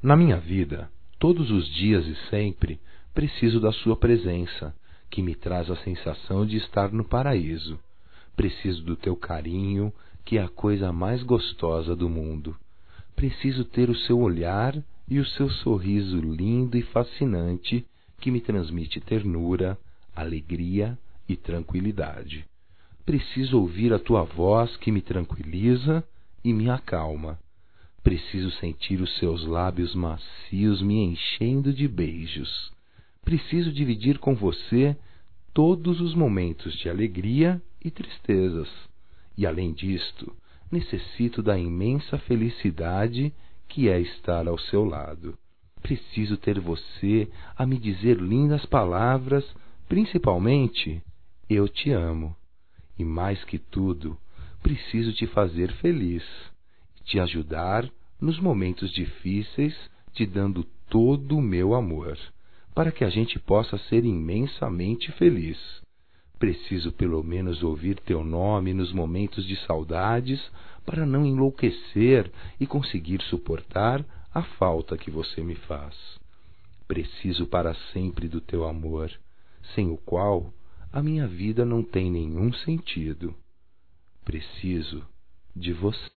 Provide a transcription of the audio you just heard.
Na minha vida, todos os dias e sempre, preciso da sua presença, que me traz a sensação de estar no paraíso. Preciso do teu carinho, que é a coisa mais gostosa do mundo. Preciso ter o seu olhar e o seu sorriso lindo e fascinante, que me transmite ternura, alegria e tranquilidade. Preciso ouvir a tua voz, que me tranquiliza e me acalma. Preciso sentir os seus lábios macios me enchendo de beijos. Preciso dividir com você todos os momentos de alegria e tristezas. E, além disto, necessito da imensa felicidade que é estar ao seu lado. Preciso ter você a me dizer lindas palavras, principalmente, eu te amo. E mais que tudo, preciso te fazer feliz, te ajudar nos momentos difíceis, te dando todo o meu amor, para que a gente possa ser imensamente feliz. Preciso pelo menos ouvir teu nome nos momentos de saudades, para não enlouquecer e conseguir suportar a falta que você me faz. Preciso para sempre do teu amor, sem o qual a minha vida não tem nenhum sentido. Preciso de você.